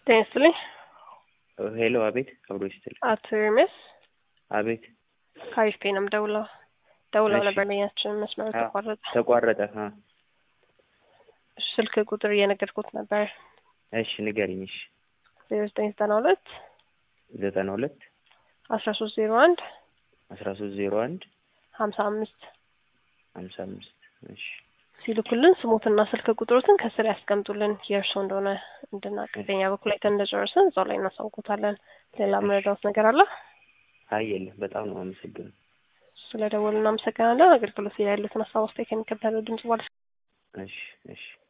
ጤንስልኝ ሄሎ አቤት አብሮ ይስጥል አቶ ኤርሜስ አቤት ካሪስፔ ነው ደውለው እሺ ነበር ለኛችን መስመር ተቋረጠ ስልክ ቁጥር እየነገርኩት ነበር። እሺ ንገሪኝ። እሺ 0992 92 1301 1301 55 55 እሺ ሲልኩልን ስሞትና ስልክ ቁጥሮትን ከስር ያስቀምጡልን የእርሶ እንደሆነ እንድናቀኛ በኩል ላይ እንደጨረሰን እዛው ላይ እናሳውቁታለን። ሌላ መረዳት ነገር አለ? አይ የለም። በጣም ነው አመሰግናለሁ። ስለደወልን እናመሰግናለን። አገልግሎት ላይ ያሉትን ሀሳብ አስተያየት ከሚከተለው ድምጽ ባለ እሺ እሺ